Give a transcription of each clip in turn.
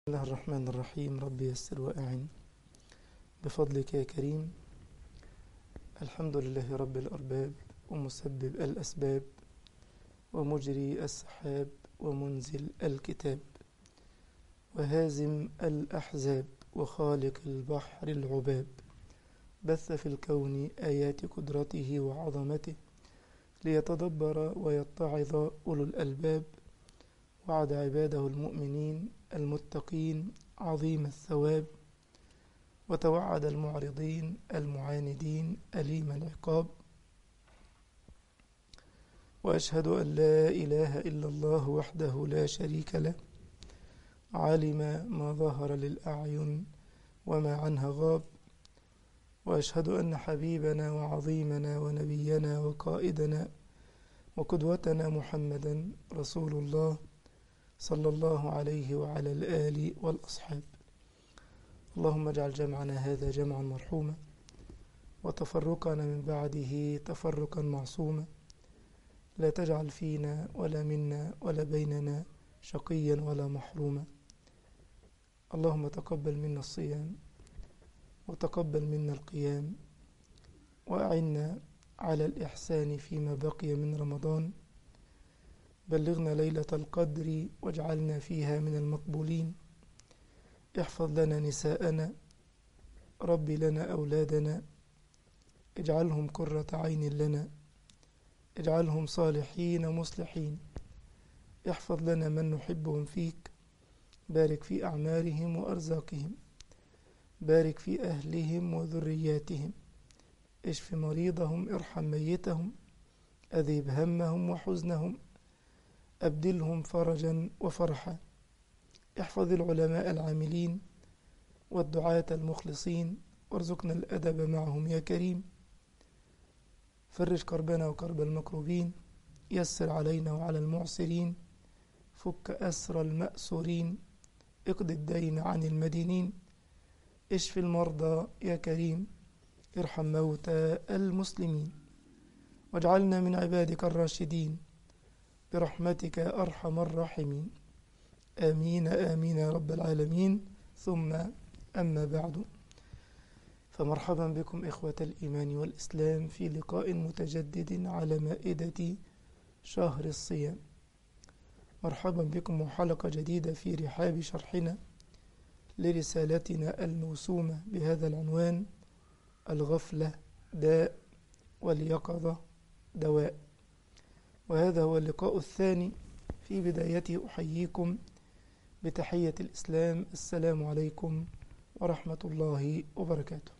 بسم الله الرحمن الرحيم. رب يسر وأعن بفضلك يا كريم. الحمد لله رب الأرباب ومسبب الأسباب ومجري السحاب ومنزل الكتاب وهازم الأحزاب وخالق البحر العباب. بث في الكون آيات قدرته وعظمته ليتدبر ويتعظ أولو الألباب. وعد عباده المؤمنين المتقين عظيم الثواب، وتوعد المعرضين المعاندين أليم العقاب. وأشهد أن لا إله إلا الله وحده لا شريك له، علم ما ظهر للأعين وما عنها غاب. وأشهد أن حبيبنا وعظيمنا ونبينا وقائدنا وقدوتنا محمدا رسول الله صلى الله عليه وعلى الآل والأصحاب. اللهم اجعل جمعنا هذا جمعا مرحوما، وتفرقنا من بعده تفرقا معصوما. لا تجعل فينا ولا منا ولا بيننا شقيا ولا محروما. اللهم تقبل منا الصيام وتقبل منا القيام، وأعنا على الإحسان فيما بقي من رمضان. بلغنا ليلة القدر واجعلنا فيها من المقبولين. احفظ لنا نساءنا، رب لنا أولادنا، اجعلهم قرة عين لنا، اجعلهم صالحين مصلحين. احفظ لنا من نحبهم فيك، بارك في أعمارهم وأرزاقهم، بارك في أهلهم وذرياتهم. اشف مريضهم، ارحم ميتهم، أذيب همهم وحزنهم، أبدلهم فرجا وفرحا. احفظ العلماء العاملين والدعاة المخلصين، وارزقنا الأدب معهم يا كريم. فرج كربنا وكرب المكروبين، يسر علينا وعلى المعسرين، فك أسر المأسورين، اقض الدين عن المدينين. اشف المرضى يا كريم، ارحم موتى المسلمين، واجعلنا من عبادك الراشدين برحمتك أرحم الراحمين. آمين آمين يا رب العالمين. ثم أما بعد، فمرحبا بكم إخوة الإيمان والإسلام في لقاء متجدد على مائدة شهر الصيام. مرحبا بكم وحلقة جديدة في رحاب شرحنا لرسالتنا الموسومة بهذا العنوان: الغفلة داء واليقظة دواء. وهذا هو اللقاء الثاني. في بدايته أحييكم بتحية الإسلام: السلام عليكم ورحمة الله وبركاته.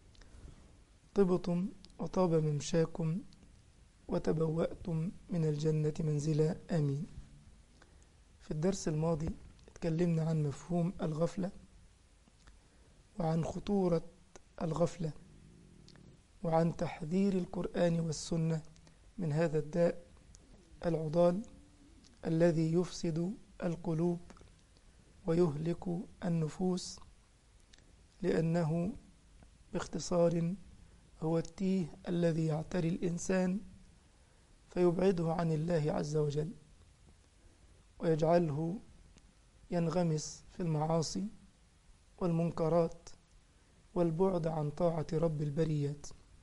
طبتم وطاب ممشاكم وتبوأتم من الجنة منزلا، آمين. في الدرس الماضي اتكلمنا عن مفهوم الغفلة، وعن خطورة الغفلة، وعن تحذير القرآن والسنة من هذا الداء العضال الذي يفسد القلوب ويهلك النفوس، لأنه باختصار هو التيه الذي يعتري الإنسان فيبعده عن الله عز وجل، ويجعله ينغمس في المعاصي والمنكرات والبعد عن طاعة رب البريات.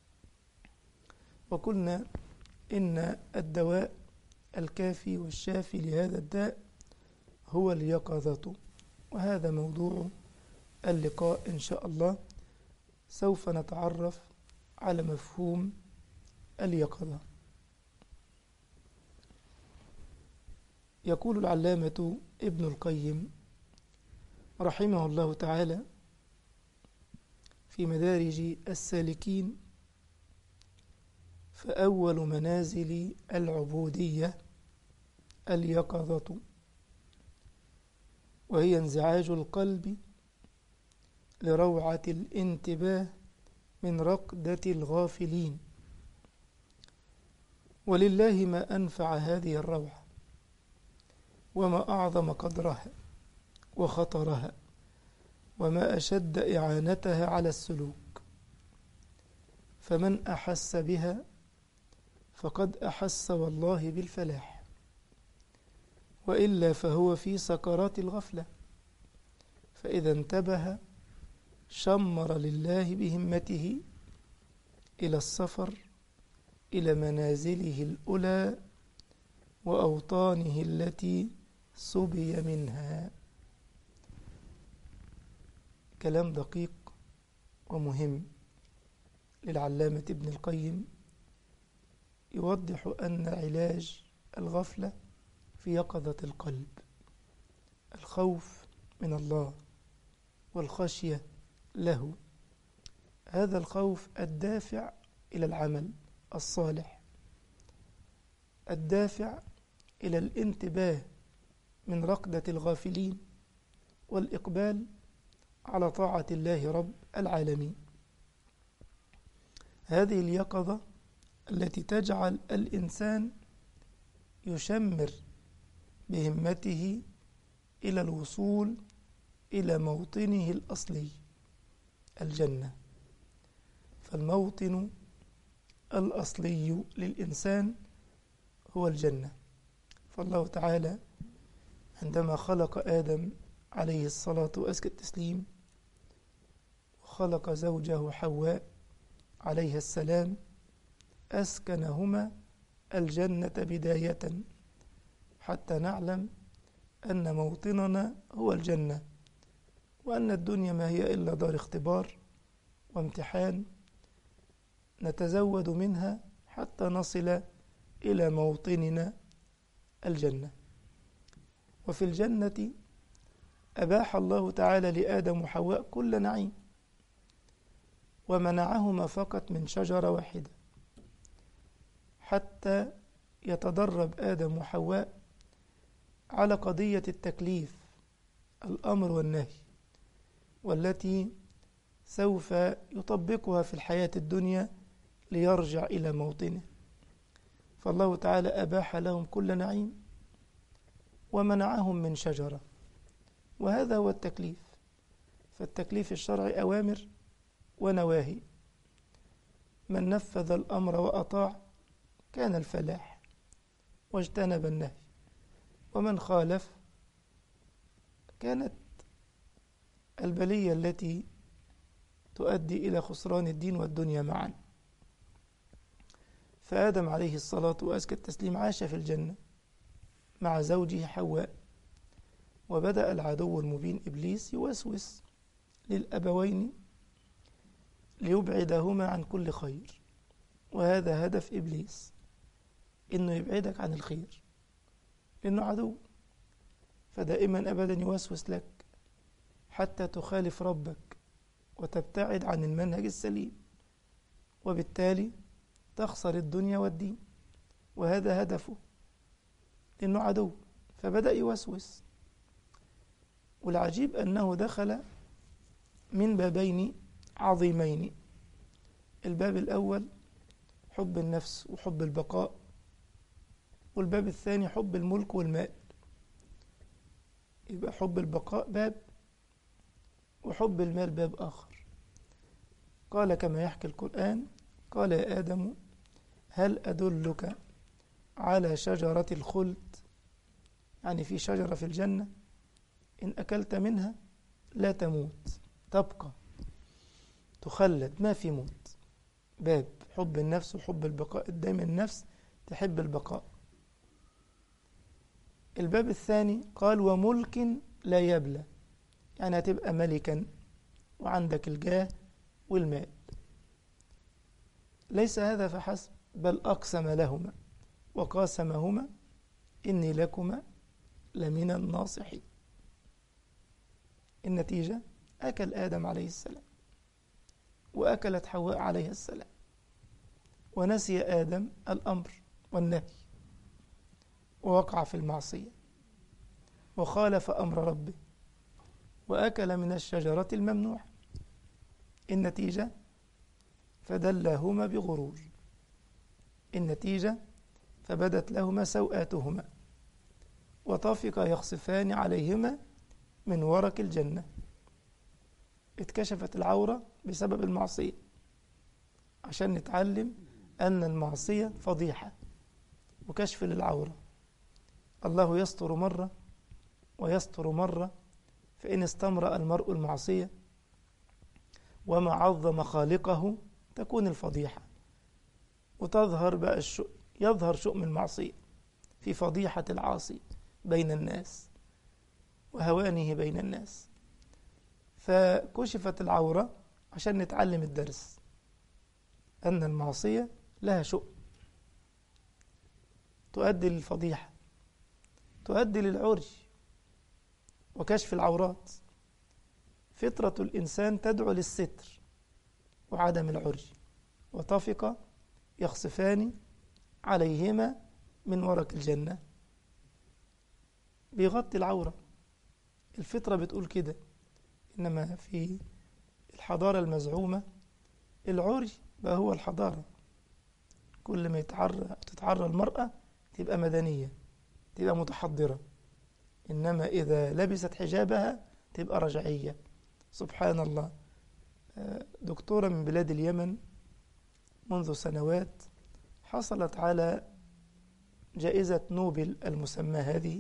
وقلنا إن الدواء الكافي والشافي لهذا الداء هو اليقظة، وهذا موضوع اللقاء إن شاء الله. سوف نتعرف على مفهوم اليقظة. يقول العلامة ابن القيم رحمه الله تعالى في مدارج السالكين: فأول منازل العبودية اليقظة، وهي انزعاج القلب لروعة الانتباه من رقدة الغافلين. ولله ما أنفع هذه الروعة، وما أعظم قدرها وخطرها، وما أشد إعانتها على السلوك. فمن أحس بها فقد أحس والله بالفلاح، وإلا فهو في سكرات الغفلة، فإذا انتبه شمر لله بهمته إلى السفر إلى منازله الأولى وأوطانه التي سبي منها. كلام دقيق ومهم للعلامة ابن القيم، يوضح أن علاج الغفلة في يقظة القلب، الخوف من الله والخشية له. هذا الخوف الدافع إلى العمل الصالح، الدافع إلى الانتباه من رقدة الغافلين والإقبال على طاعة الله رب العالمين. هذه اليقظة التي تجعل الإنسان يشمر بهمته إلى الوصول إلى موطنه الأصلي، الجنة. فالموطن الأصلي للإنسان هو الجنة. فالله تعالى عندما خلق آدم عليه الصلاة وأزكى التسليم، وخلق زوجه حواء عليها السلام، أسكنهما الجنة بداية حتى نعلم أن موطننا هو الجنة، وأن الدنيا ما هي إلا دار اختبار وامتحان نتزود منها حتى نصل إلى موطننا الجنة. وفي الجنة أباح الله تعالى لآدم وحواء كل نعيم، ومنعهما فقط من شجرة واحدة حتى يتدرب آدم وحواء على قضية التكليف، الأمر والنهي، والتي سوف يطبقها في الحياة الدنيا ليرجع إلى موطنه. فالله تعالى أباح لهم كل نعيم ومنعهم من شجرة، وهذا هو التكليف. فالتكليف الشرعي أوامر ونواهي، من نفذ الأمر وأطاع كان الفلاح واجتنب النهي، ومن خالف كانت البلية التي تؤدي إلى خسران الدين والدنيا معا. فآدم عليه الصلاة وأزكى التسليم عاش في الجنة مع زوجه حواء، وبدأ العدو المبين إبليس يوسوس للأبوين ليبعدهما عن كل خير، وهذا هدف إبليس، إنه يبعدك عن الخير، لأنه عدو، فدائما أبدا يوسوس لك حتى تخالف ربك وتبتعد عن المنهج السليم، وبالتالي تخسر الدنيا والدين، وهذا هدفه، لأنه عدو. فبدأ يوسوس، والعجيب أنه دخل من بابين عظيمين. الباب الأول حب النفس وحب البقاء، والباب الثاني حب الملك والمال. يبقى حب البقاء باب، وحب المال باب آخر. قال كما يحكي القرآن: قال يا آدم هل أدلك على شجرة الخلد؟ يعني في شجرة في الجنة إن أكلت منها لا تموت، تبقى تخلد، ما في موت. باب حب النفس وحب البقاء، دايما النفس تحب البقاء. الباب الثاني قال وملك لا يبلى، يعني هتبقى ملكا وعندك الجاه والمال. ليس هذا فحسب، بل أقسم لهما وقاسمهما إني لكما لمن الناصحين. النتيجة أكل آدم عليه السلام وأكلت حواء عليه السلام، ونسي آدم الأمر والنهي ووقع في المعصية وخالف أمر ربه وأكل من الشجرة الممنوعة. النتيجة فدلاهما بغرور، النتيجة فبدت لهما سوآتهما وطفقا يخصفان عليهما من ورق الجنة. اتكشفت العورة بسبب المعصية، عشان نتعلم أن المعصية فضيحة وكشف للعورة. الله يستر مرة ويستر مرة في فإن استمرأ المرء المعصية وما عظم خالقه تكون الفضيحة، وتظهر بقى يظهر شؤم المعصية في فضيحة العاصي بين الناس وهوانه بين الناس. فكشفت العورة عشان نتعلم الدرس أن المعصية لها شؤم، تؤدي للفضيحة، تؤدي للعري وكشف العورات. فطرة الإنسان تدعو للستر وعدم العري، وطفق يخصفان عليهما من ورق الجنة، بيغطي العورة. الفطرة بتقول كده. إنما في الحضارة المزعومة العري بقى هو الحضارة. كل ما تتعرى المرأة تبقى مدنية، تبقى متحضرة، إنما إذا لبست حجابها تبقى رجعية. سبحان الله. دكتورة من بلاد اليمن منذ سنوات حصلت على جائزة نوبل المسمى هذه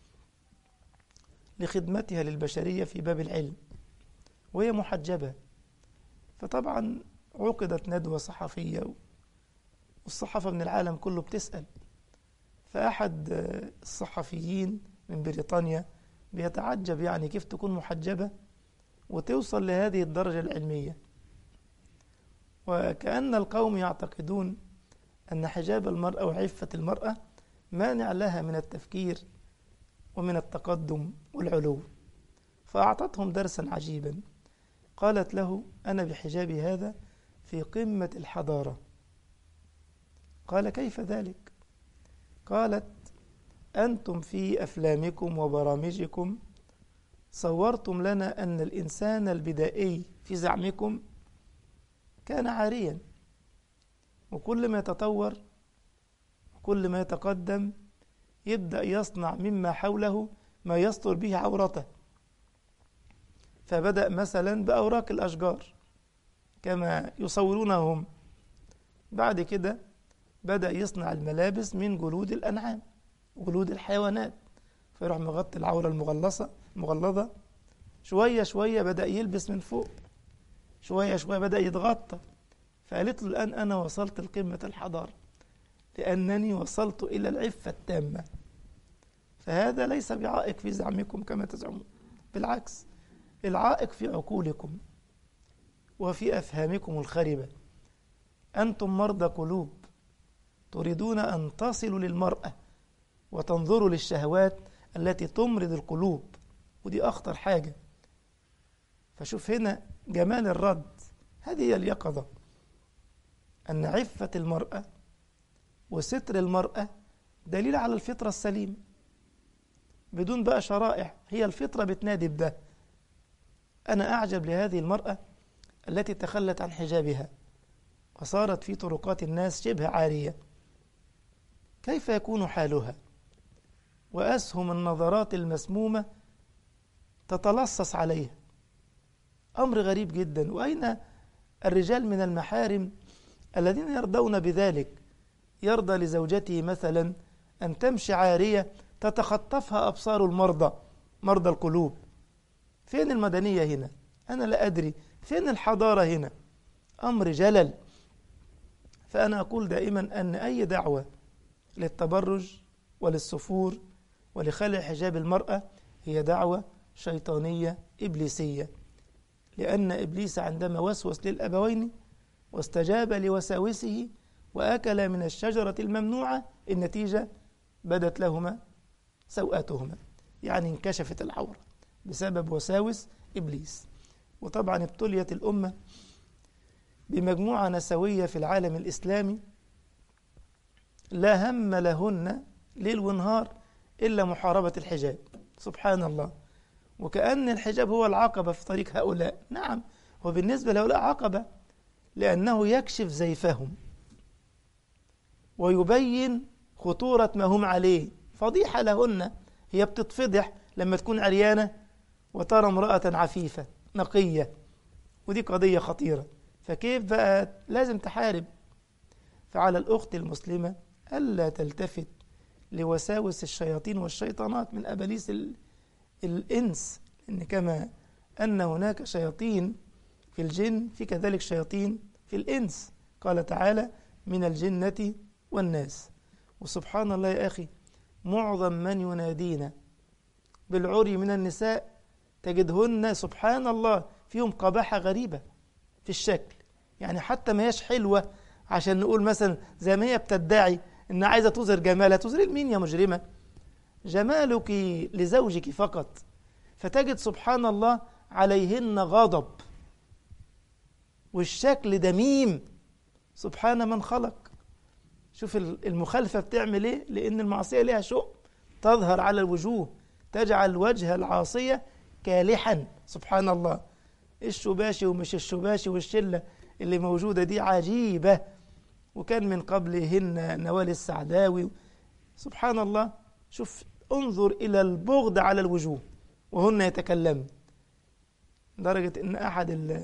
لخدمتها للبشرية في باب العلم، وهي محجبة. فطبعا عقدت ندوة صحفية، والصحافة من العالم كله بتسأل. فأحد الصحفيين من بريطانيا بيتعجب، يعني كيف تكون محجبة وتوصل لهذه الدرجة العلمية؟ وكأن القوم يعتقدون أن حجاب المرأة وعفة المرأة مانع لها من التفكير ومن التقدم والعلو. فأعطتهم درسا عجيبا. قالت له: أنا بحجابي هذا في قمة الحضارة. قال: كيف ذلك؟ قالت: أنتم في أفلامكم وبرامجكم صورتم لنا أن الإنسان البدائي في زعمكم كان عاريا، وكل ما يتطور وكل ما يتقدم يبدأ يصنع مما حوله ما يستر به عورته. فبدأ مثلا بأوراق الأشجار كما يصورونهم، بعد كده بدأ يصنع الملابس من جلود الأنعام وجلود الحيوانات، فيروح مغطي العورة المغلظة. شوية شوية بدأ يلبس من فوق، شوية شوية بدأ يتغطى. فقالت له: الآن أنا وصلت لقمة الحضارة، لأنني وصلت إلى العفة التامة. فهذا ليس بعائق في زعمكم كما تزعمون، بالعكس، العائق في عقولكم وفي أفهامكم الخربة. أنتم مرضى قلوب، تريدون أن تصلوا للمرأة وتنظروا للشهوات التي تمرض القلوب، ودي أخطر حاجة. فشوف هنا جمال الرد. هذه هي اليقظة، أن عفة المرأة وستر المرأة دليل على الفطرة السليمة بدون بقى شرائع، هي الفطرة بتنادي بده. أنا أعجب لهذه المرأة التي تخلت عن حجابها وصارت في طرقات الناس شبه عارية. كيف يكون حالها؟ وأسهم النظرات المسمومة تتلصص عليها. أمر غريب جدا. وأين الرجال من المحارم الذين يرضون بذلك؟ يرضى لزوجته مثلا أن تمشي عارية تتخطفها أبصار المرضى، مرضى القلوب. فين المدنية هنا؟ أنا لا أدري. فين الحضارة هنا؟ أمر جلل. فأنا أقول دائما أن أي دعوة للتبرج وللسفور ولخلع حجاب المرأة هي دعوة شيطانية إبليسية، لأن إبليس عندما وسوس للأبوين واستجاب لوساوسه وأكل من الشجرة الممنوعة، النتيجة بدت لهما سوءاتهما، يعني انكشفت العورة بسبب وساوس إبليس. وطبعا ابتليت الأمة بمجموعة نسوية في العالم الإسلامي لا هم لهن ليل ونهار إلا محاربة الحجاب. سبحان الله. وكأن الحجاب هو العقبة في طريق هؤلاء. نعم، وبالنسبة لهؤلاء عقبة، لأنه يكشف زيفهم ويبين خطورة ما هم عليه. فضيحة لهن، هي بتتفضح لما تكون عريانة وترى امرأة عفيفة نقية، ودي قضية خطيرة. فكيف بقى؟ لازم تحارب. فعلى الأخت المسلمة ألا تلتفت لوساوس الشياطين والشيطانات من أباليس الإنس، إن كما أن هناك شياطين في الجن في كذلك شياطين في الإنس. قال تعالى من الجنة والناس. وسبحان الله يا أخي، معظم من ينادينا بالعري من النساء تجدهن سبحان الله فيهم قباحة غريبة في الشكل، يعني حتى ما هيش حلوة عشان نقول مثلا زي ما هي بتدعي إن عايزة تظهر جمالها. تظهر لمين يا مجرمة؟ جمالك لزوجك فقط. فتجد سبحان الله عليهن غضب والشكل دميم. سبحان من خلق. شوف المخالفة بتعمل ايه، لأن المعصية لها شؤم تظهر على الوجوه، تجعل وجه العاصية كالحا. سبحان الله. الشباشي ومش الشباشي والشلة اللي موجودة دي عجيبة، وكان من قبلهن نوال السعداوي. سبحان الله. شوف انظر إلى البغض على الوجوه وهن يتكلمن، لدرجة إن أحد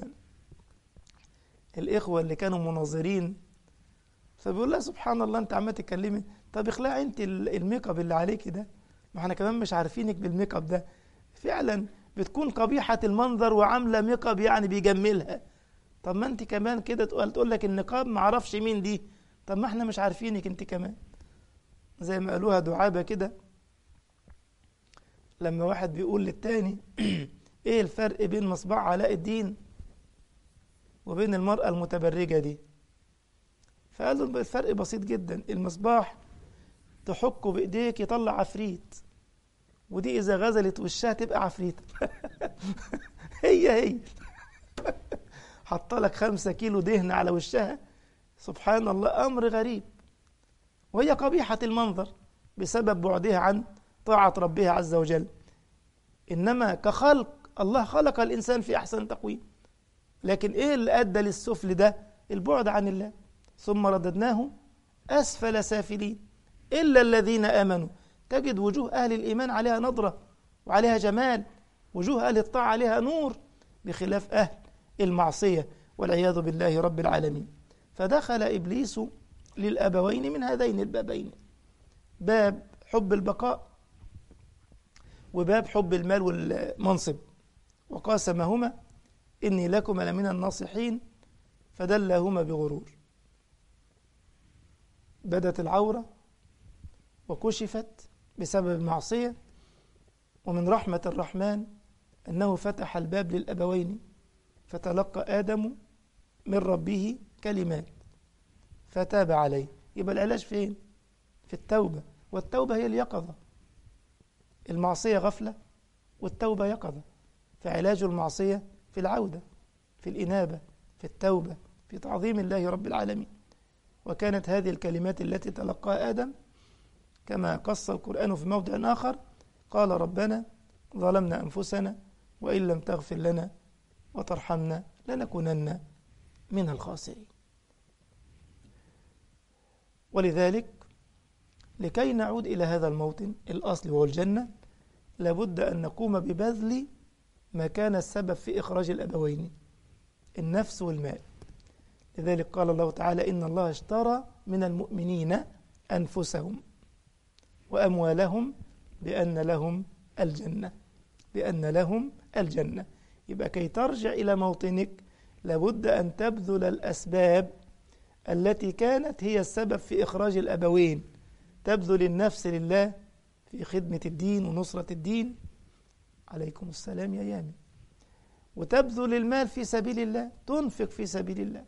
الإخوة اللي كانوا مناظرين فبيقول لها سبحان الله أنت عمال تكلمي، طب اخلعي أنت الميك اب اللي عليك ده، ما احنا كمان مش عارفينك بالميك اب ده. فعلا بتكون قبيحة المنظر وعاملة ميك اب يعني بيجملها. طب ما أنت كمان كده تقول لك النقاب ما عرفش مين دي، طب ما احنا مش عارفينك أنت كمان. زي ما قالوها دعابة كده لما واحد بيقول للتاني ايه الفرق بين مصباح علاء الدين وبين المرأة المتبرجة دي؟ فقال له الفرق بسيط جدا، المصباح تحكه بإيديك يطلع عفريت، ودي إذا غزلت وشها تبقى عفريت. هي حط لك 5 كيلو دهن على وشها. سبحان الله، أمر غريب. وهي قبيحة المنظر بسبب بعدها عن طاعة ربها عز وجل. إنما كخلق الله خلق الإنسان في أحسن تقويم، لكن إيه اللي أدى للسفل ده؟ البعد عن الله. ثم رددناه أسفل سافلين إلا الذين آمنوا. تجد وجوه أهل الإيمان عليها نضرة وعليها جمال، وجوه أهل الطاعة عليها نور، بخلاف أهل المعصية والعياذ بالله رب العالمين. فدخل إبليس للأبوين من هذين البابين، باب حب البقاء وباب حب المال والمنصب، وقاسمهما إني لكما لمن الناصحين فدلهما بغرور. بدت العورة وكشفت بسبب المعصية، ومن رحمة الرحمن أنه فتح الباب للأبوين، فتلقى آدم من ربه كلمات فتاب عليه. يبقى العلاج فين؟ في التوبة، والتوبة هي اليقظة. المعصية غفلة والتوبة يقظة، فعلاج المعصية في العودة، في الإنابة، في التوبة، في تعظيم الله رب العالمين. وكانت هذه الكلمات التي تلقاها آدم كما قص القرآن في موضع آخر، قال ربنا ظلمنا أنفسنا وإن لم تغفر لنا وترحمنا لنكونن من الخاسرين. ولذلك لكي نعود إلى هذا الموطن الأصل وهو الجنة، لابد أن نقوم ببذل ما كان السبب في إخراج الأبوين، النفس والمال. لذلك قال الله تعالى إن الله اشترى من المؤمنين أنفسهم وأموالهم بأن لهم الجنة، بأن لهم الجنة. يبقى كي ترجع إلى موطنك لابد أن تبذل الأسباب التي كانت هي السبب في إخراج الأبوين، تبذل النفس لله في خدمة الدين ونصرة الدين، عليكم السلام يا يامي، وتبذل المال في سبيل الله، تنفق في سبيل الله.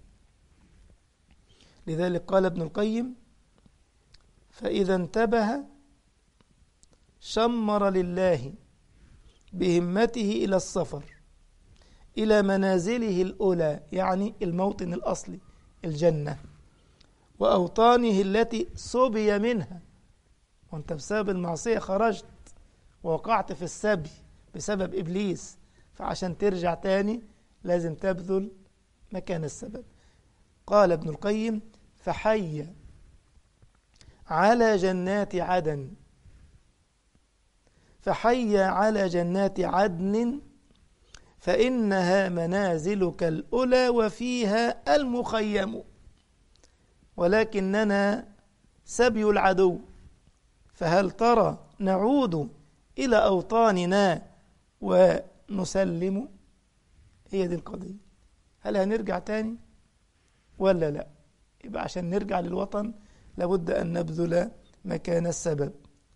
لذلك قال ابن القيم فإذا انتبه شمر لله بهمته إلى السفر إلى منازله الأولى، يعني الموطن الأصلي الجنة، وأوطانه التي سبي منها. وانت بسبب المعصية خرجت ووقعت في السبي بسبب إبليس، فعشان ترجع تاني لازم تبذل مكان السبب. قال ابن القيم فحي على جنات عدن، فحي على جنات عدن فإنها منازلك الأولى وفيها المخيم، ولكننا سبي العدو، فهل ترى نعود إلى أوطاننا نسلم؟ هي دي القضية. هل هنرجع تاني ولا لا؟ يبقى عشان نرجع للوطن لابد أن نبذل مكان السبب.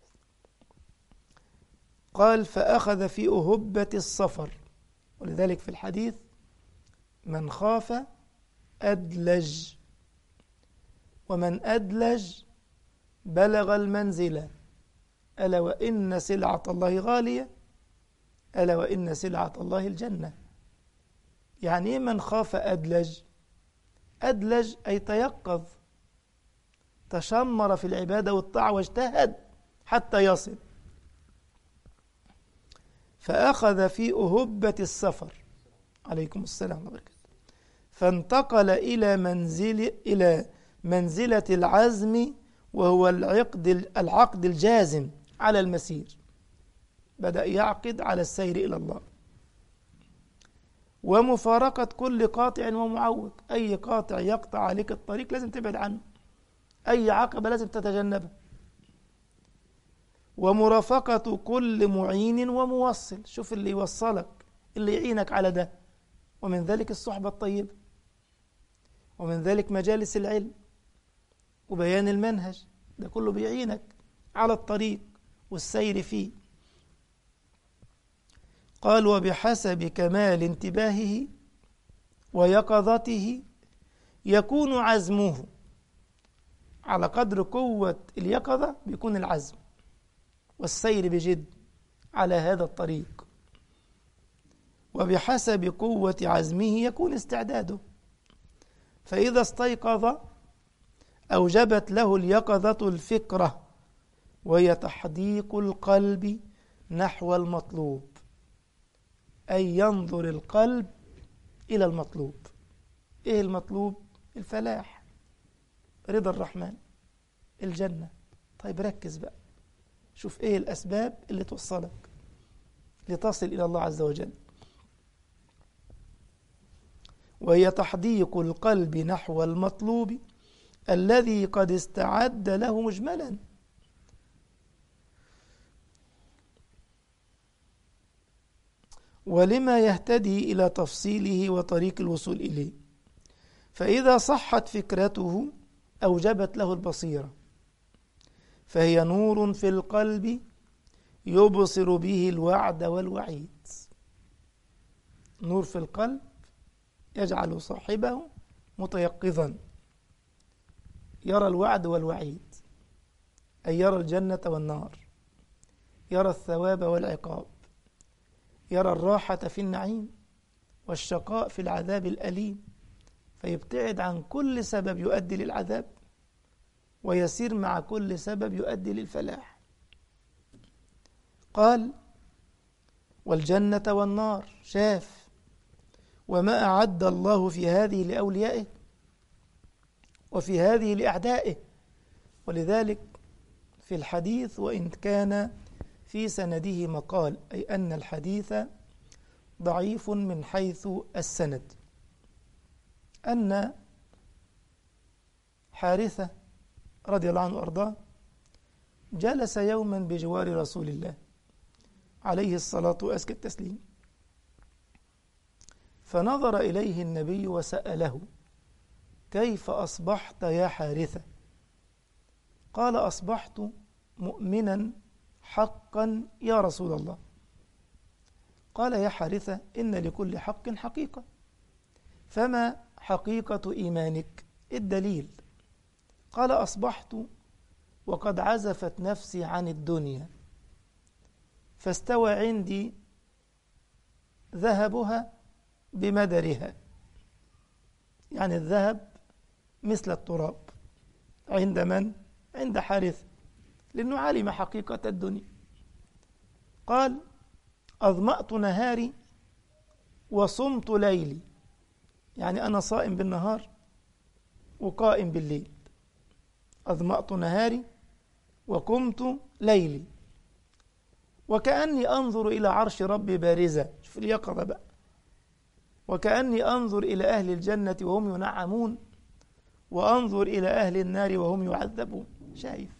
قال فأخذ في أهبة السفر، ولذلك في الحديث من خاف أدلج، ومن أدلج بلغ المنزلة، ألا وإن سلعة الله غالية، ألا وإن سلعة الله الجنة. يعني إيه من خاف أدلج؟ أدلج أي تيقظ، تشمر في العبادة والطاعة واجتهد حتى يصل. فأخذ في أهبة السفر، عليكم السلام ورحمة الله وبركاته، فانتقل إلى منزلة العزم، وهو العقد الجازم على المسير. بدأ يعقد على السير إلى الله، ومفارقة كل قاطع ومعوق. أي قاطع يقطع عليك الطريق لازم تبعد عنه، أي عقبة لازم تتجنبها. ومرافقة كل معين وموصل، شوف اللي يوصلك، اللي يعينك على ده. ومن ذلك الصحبة الطيبة، ومن ذلك مجالس العلم وبيان المنهج، ده كله بيعينك على الطريق والسير فيه. قال وبحسب كمال انتباهه ويقظته يكون عزمه. على قدر قوة اليقظة بيكون العزم والسير بجد على هذا الطريق، وبحسب قوة عزمه يكون استعداده. فإذا استيقظ أوجبت له اليقظة الفكرة، وهي تحديق القلب نحو المطلوب، أي ينظر القلب إلى المطلوب. إيه المطلوب؟ الفلاح، رضا الرحمن، الجنة. طيب ركز بقى، شوف إيه الأسباب اللي توصلك لتصل إلى الله عز وجل. وهي تحديق القلب نحو المطلوب الذي قد استعد له مجملا. ولما يهتدي إلى تفصيله وطريق الوصول إليه. فإذا صحت فكرته أوجبت له البصيرة، فهي نور في القلب يبصر به الوعد والوعيد. نور في القلب يجعل صاحبه متيقظا، يرى الوعد والوعيد، أي يرى الجنة والنار، يرى الثواب والعقاب، يرى الراحة في النعيم والشقاء في العذاب الأليم، فيبتعد عن كل سبب يؤدي للعذاب ويسير مع كل سبب يؤدي للفلاح. قال والجنة والنار، شاف وما أعد الله في هذه لأوليائه وفي هذه لأعدائه. ولذلك في الحديث وإن كان في سنده مقال، أي أن الحديث ضعيف من حيث السند، أن حارثة رضي الله عنه وأرضاه جلس يوما بجوار رسول الله عليه الصلاة وأزكى التسليم، فنظر إليه النبي وسأله كيف أصبحت يا حارثة؟ قال أصبحت مؤمنا حقا يا رسول الله. قال يا حارثة إن لكل حق حقيقة، فما حقيقة إيمانك؟ الدليل. قال أصبحت وقد عزفت نفسي عن الدنيا، فاستوى عندي ذهبها بمدرها. يعني الذهب مثل التراب عند من؟ عند حارثة، لأنه علم حقيقة الدنيا. قال أظمأت نهاري وصمت ليلي، يعني أنا صائم بالنهار وقائم بالليل. أظمأت نهاري وقمت ليلي، وكأني أنظر إلى عرش ربي بارزة. شوف اليقظة بقى. وكأني أنظر إلى أهل الجنة وهم ينعمون، وأنظر إلى أهل النار وهم يعذبون. شايف؟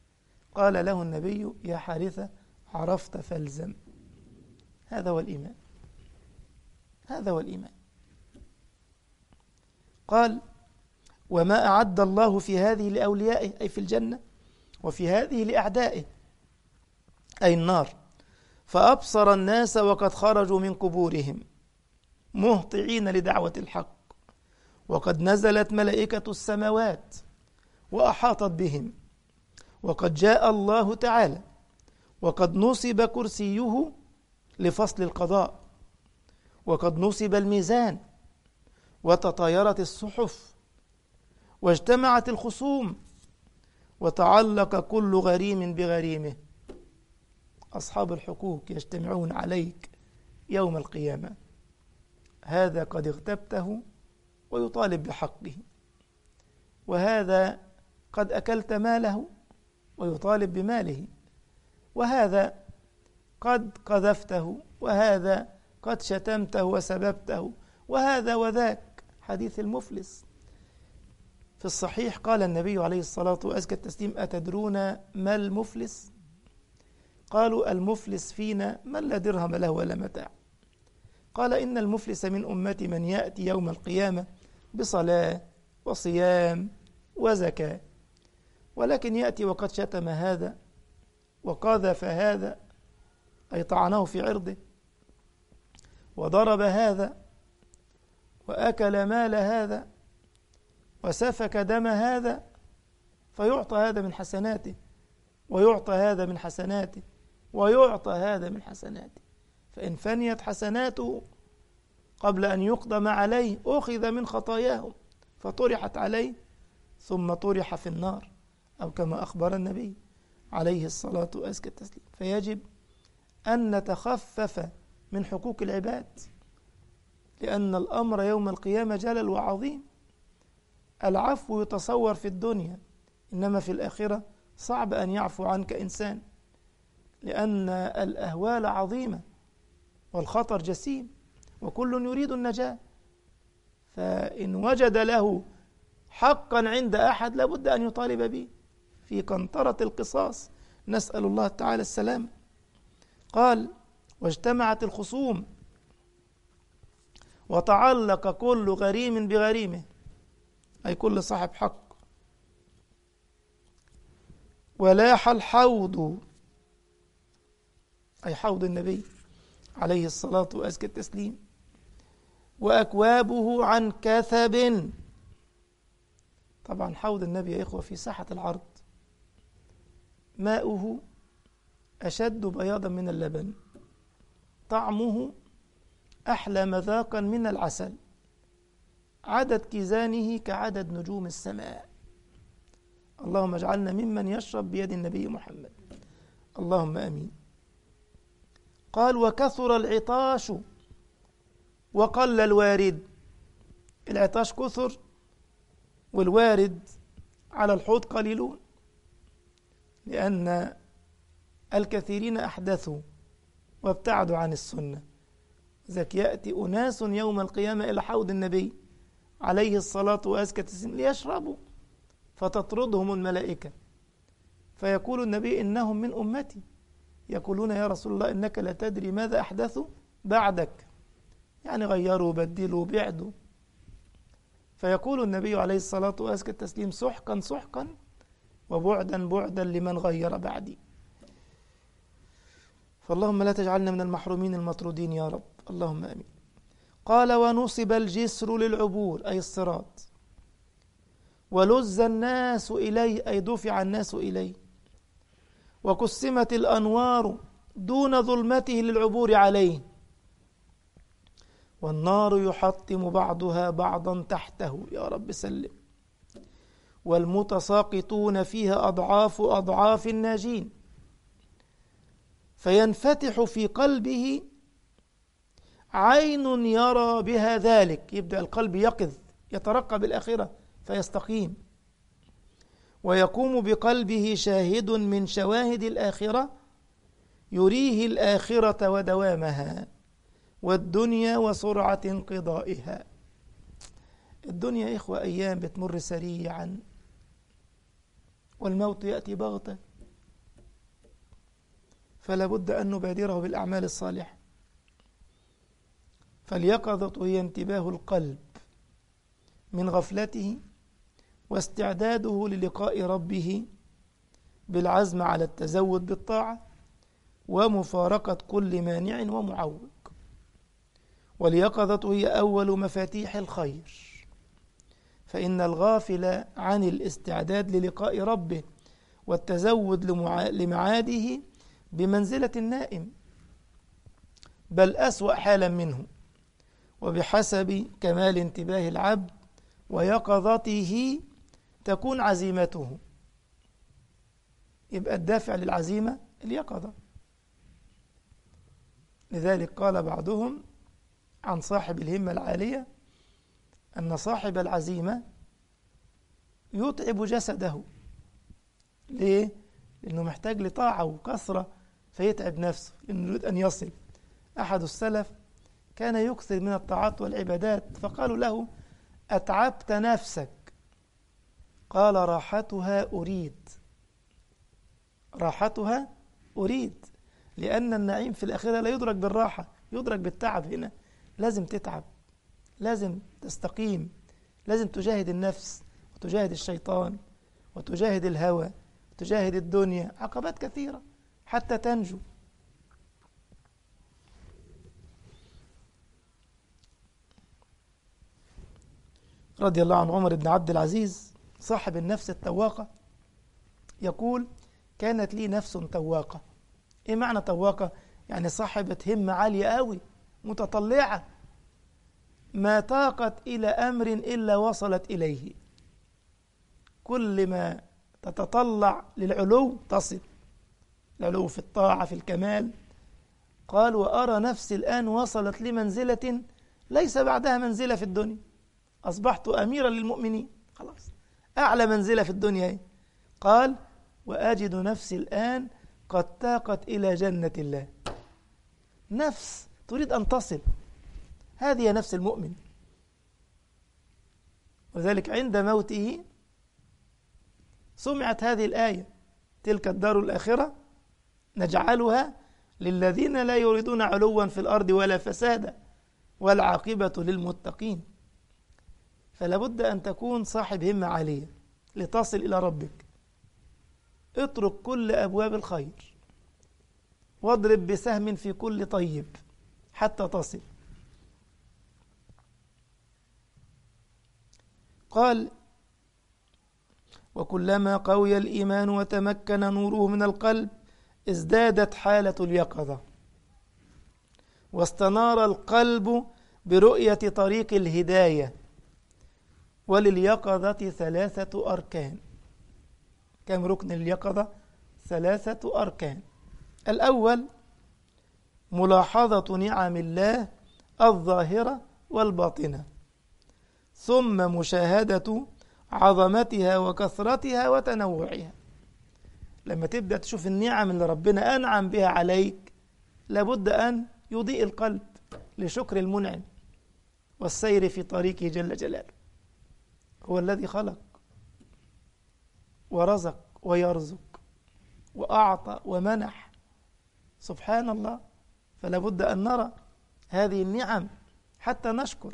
قال له النبي يا حارثة عرفت فالزم. هذا هو الإيمان. هذا هو الإيمان. قال وما أعد الله في هذه لأوليائه أي في الجنة، وفي هذه لأعدائه أي النار، فأبصر الناس وقد خرجوا من قبورهم مهطعين لدعوة الحق، وقد نزلت ملائكة السماوات وأحاطت بهم، وقد جاء الله تعالى، وقد نصب كرسيه لفصل القضاء، وقد نصب الميزان، وتطايرت الصحف، واجتمعت الخصوم، وتعلق كل غريم بغريمه. أصحاب الحقوق يجتمعون عليك يوم القيامة، هذا قد اغتبته ويطالب بحقه، وهذا قد أكلت ماله ويطالب بماله، وهذا قد قذفته، وهذا قد شتمته وسببته، وهذا وذاك. حديث المفلس في الصحيح قال النبي عليه الصلاة وأزكى التسليم أتدرون ما المفلس؟ قالوا المفلس فينا من لا درهم له ولا متاع. قال إن المفلس من أمتي من يأتي يوم القيامة بصلاة وصيام وزكاة، ولكن يأتي وقد شتم هذا وقذف هذا أي طعنه في عرضه، وضرب هذا وأكل مال هذا وسفك دم هذا، فيعطى هذا من حسناته، ويعطى هذا من حسناته، ويعطى هذا من حسناته، فإن فنيت حسناته قبل أن يقدم عليه أخذ من خطاياهم فطرحت عليه ثم طرح في النار، أو كما أخبر النبي عليه الصلاة وأزكى التسليم. فيجب أن نتخفف من حقوق العباد، لأن الأمر يوم القيامة جلل وعظيم. العفو يتصور في الدنيا، إنما في الآخرة صعب أن يعفو عنك إنسان، لأن الأهوال عظيمة والخطر جسيم، وكل يريد النجاة، فإن وجد له حقا عند أحد لابد أن يطالب به في قنطرة القصاص، نسأل الله تعالى السلام. قال واجتمعت الخصوم وتعلق كل غريم بغريمه، أي كل صاحب حق، ولاح الحوض أي حوض النبي عليه الصلاة وأزكى التسليم، وأكوابه عن كثب. طبعا حوض النبي يا إخوة في ساحة العرض، ماؤه أشد بياضا من اللبن، طعمه أحلى مذاقا من العسل، عدد كيزانه كعدد نجوم السماء. اللهم اجعلنا ممن يشرب بيد النبي محمد، اللهم آمين. قال وكثر العطاش وقل الوارد. العطاش كثر والوارد على الحوض قليلون، لأن الكثيرين أحدثوا وابتعدوا عن السنة. ذاك يأتي أناس يوم القيامة إلى حوض النبي عليه الصلاة وأزكى التسليم ليشربوا، فتطردهم الملائكة، فيقول النبي إنهم من أمتي، يقولون يا رسول الله إنك لا تدري ماذا أحدثوا بعدك، يعني غيروا بدلوا بعدوا. فيقول النبي عليه الصلاة وأزكى التسليم سحقا سحقا وبعدا بعدا لمن غير بعدي. فاللهم لا تجعلنا من المحرومين المطرودين يا رب، اللهم آمين. قال ونصب الجسر للعبور أي الصراط، ولز الناس إليه أي دفع الناس إليه، وقسمت الأنوار دون ظلمته للعبور عليه، والنار يحطم بعضها بعضا تحته يا رب سلم، والمتساقطون فيها أضعاف أضعاف الناجين، فينفتح في قلبه عين يرى بها ذلك، يبدأ القلب يقظ يترقب الآخرة فيستقيم، ويقوم بقلبه شاهد من شواهد الآخرة يريه الآخرة ودوامها والدنيا وسرعة انقضائها. الدنيا يا إخوة أيام بتمر سريعا، والموت يأتي بغتة، فلا بد أن نبادره بالأعمال الصالحة. فاليقظة هي انتباه القلب من غفلته واستعداده للقاء ربه بالعزم على التزود بالطاعة ومفارقة كل مانع ومعوق. واليقظة هي أول مفاتيح الخير، فإن الغافل عن الاستعداد للقاء ربه والتزود لمعاده بمنزلة النائم، بل أسوأ حالا منه. وبحسب كمال انتباه العبد ويقظته تكون عزيمته. يبقى الدافع للعزيمة اليقظة. لذلك قال بعضهم عن صاحب الهمة العالية أن صاحب العزيمة يتعب جسده. ليه؟ لأنه محتاج لطاعة وكثرة فيتعب نفسه لأنه يريد أن يصل. أحد السلف كان يكثر من الطاعات والعبادات فقالوا له: أتعبت نفسك. قال: راحتها أريد، راحتها أريد، لأن النعيم في الآخرة لا يدرك بالراحة، يدرك بالتعب. هنا لازم تتعب، لازم تستقيم، لازم تجاهد النفس وتجاهد الشيطان وتجاهد الهوى وتجاهد الدنيا، عقبات كثيرة حتى تنجو. رضي الله عن عمر بن عبد العزيز صاحب النفس التواقة يقول: كانت لي نفس تواقة. إيه معنى تواقة؟ يعني صاحبة همة عالية قوي متطلعة، ما طاقت إلى أمر إلا وصلت إليه. كل ما تتطلع للعلو تصل، العلو في الطاعة في الكمال. قال: وأرى نفسي الآن وصلت لمنزلة ليس بعدها منزلة في الدنيا، أصبحت أميرا للمؤمنين، خلاص أعلى منزلة في الدنيا. قال: وأجد نفسي الآن قد تاقت إلى جنة الله. نفس تريد أن تصل، هذه نفس المؤمن. وذلك عند موته سمعت هذه الآية: تلك الدار الآخرة نجعلها للذين لا يريدون علوا في الأرض ولا فسادا والعاقبة للمتقين. فلا بد أن تكون صاحب همة عالية لتصل إلى ربك. اترك كل أبواب الخير واضرب بسهم في كل طيب حتى تصل. قال: وكلما قوي الإيمان وتمكن نوره من القلب ازدادت حالة اليقظة واستنار القلب برؤية طريق الهداية. ولليقظة 3 أركان. كم ركن اليقظة؟ 3 أركان. الأول ملاحظة نعم الله الظاهرة والباطنة، ثم مشاهدة عظمتها وكثرتها وتنوعها. لما تبدأ تشوف النعم اللي ربنا أنعم بها عليك لابد أن يضيء القلب لشكر المنعم والسير في طريقه جل جلاله. هو الذي خلق ورزق ويرزق وأعطى ومنح، سبحان الله. فلا بد أن نرى هذه النعم حتى نشكر.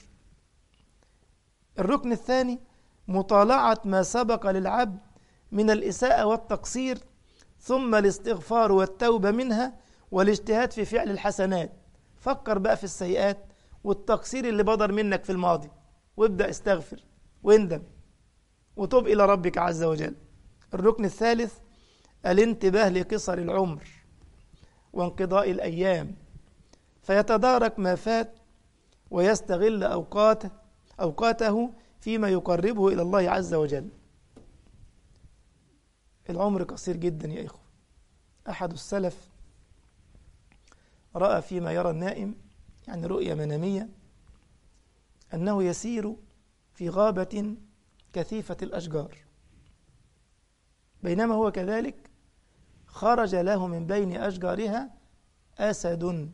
الركن الثاني مطالعة ما سبق للعبد من الإساءة والتقصير، ثم الاستغفار والتوبة منها والاجتهاد في فعل الحسنات. فكر بقى في السيئات والتقصير اللي بدر منك في الماضي، وابدأ استغفر واندم وتوب إلى ربك عز وجل. الركن الثالث الانتباه لقصر العمر وانقضاء الأيام، فيتدارك ما فات ويستغل أوقاته فيما يقربه إلى الله عز وجل. العمر قصير جدا يا إخوة. أحد السلف رأى فيما يرى النائم، يعني رؤية منامية، أنه يسير في غابة كثيفة الأشجار، بينما هو كذلك خرج له من بين أشجارها أسد.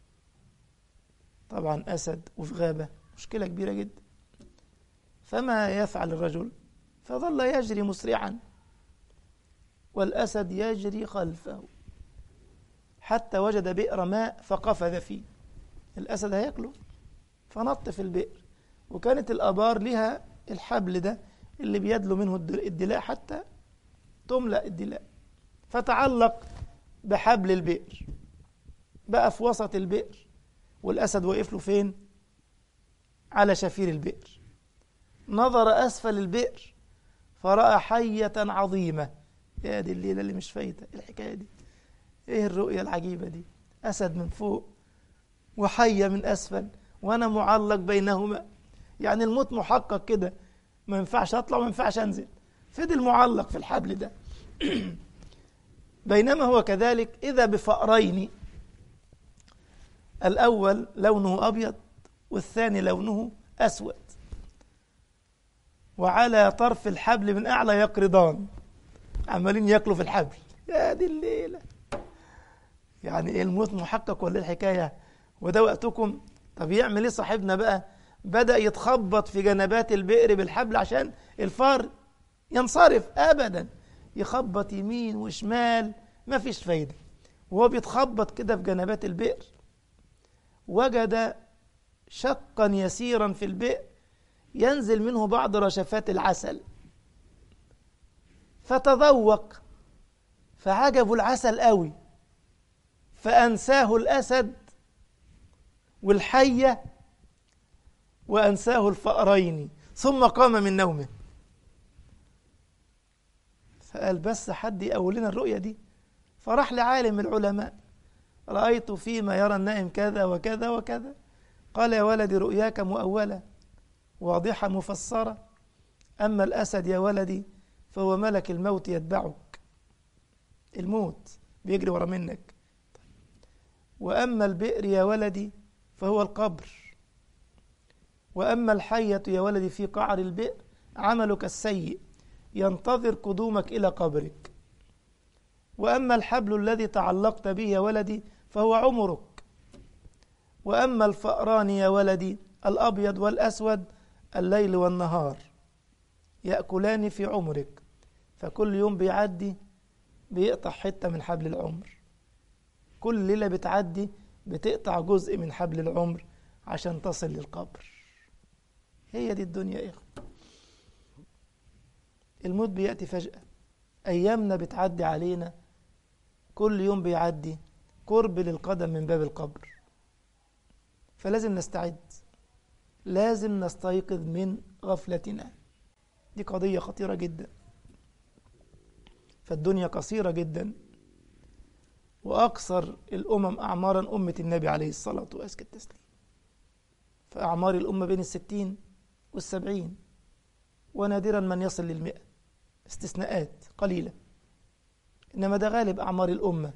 طبعا أسد وفي غابة مشكلة كبيرة جدا. فما يفعل الرجل؟ فظل يجري مسرعا والأسد يجري خلفه حتى وجد بئر ماء فقفز فيه. الأسد هيأكله، فنط في البئر. وكانت الآبار لها الحبل ده اللي بيدلو منه الدلاء حتى تملأ الدلاء، فتعلق بحبل البئر، بقى في وسط البئر، والأسد واقف له فين؟ على شفير البئر. نظر أسفل البئر فرأى حية عظيمة. يا دي الليلة اللي مش فايتة الحكاية دي، ايه الرؤية العجيبة دي؟ أسد من فوق وحية من أسفل وأنا معلق بينهما، يعني الموت محقق كده، ما ينفعش أطلع وما ينفعش أنزل، فضل معلق في الحبل ده. بينما هو كذلك إذا بفأرين، الأول لونه أبيض والثاني لونه أسود، وعلى طرف الحبل من أعلى يقرضان، عمالين يأكلوا في الحبل. يا دي الليلة، يعني إيه الموت محقق ولا الحكاية؟ وده وقتكم. طب يعمل إيه صاحبنا بقى؟ بدأ يتخبط في جنبات البئر بالحبل عشان الفار ينصرف. أبدا، يخبط يمين وشمال ما فيش فايدة. وهو بيتخبط كده في جنبات البئر وجد شقا يسيرا في البئر ينزل منه بعض رشفات العسل، فتذوق فعجبه العسل قوي، فأنساه الأسد والحية وأنساه الفأرين، ثم قام من نومه. فقال بس حد يقول لنا الرؤية دي. فراح لعالم العلماء، رأيت فيما يرى النائم كذا وكذا وكذا. قال يا ولدي رؤياك مؤولة واضحة مفسرة، أما الأسد يا ولدي فهو ملك الموت يتبعك، الموت بيجري ورا منك. وأما البئر يا ولدي فهو القبر، وأما الحية يا ولدي في قعر البئر عملك السيء ينتظر قدومك إلى قبرك. وأما الحبل الذي تعلقت به يا ولدي فهو عمرك. وأما الفأران يا ولدي الأبيض والأسود الليل والنهار يأكلان في عمرك، فكل يوم بيعدي بيقطع حتة من حبل العمر، كل ليلة بتعدي بتقطع جزء من حبل العمر عشان تصل للقبر. هي دي الدنيا يا إخوة. الموت بيأتي فجأة، أيامنا بتعدي علينا، كل يوم بيعدي قرب للقدم من باب القبر. فلازم نستعد، لازم نستيقظ من غفلتنا. دي قضية خطيرة جدا. فالدنيا قصيرة جدا، وأقصر الأمم أعمارا أمة النبي عليه الصلاة وأزكى التسليم. فأعمار الأمة بين 60 و70، ونادرا من يصل لل100، استثناءات قليلة، إنما ده غالب أعمار الأمة.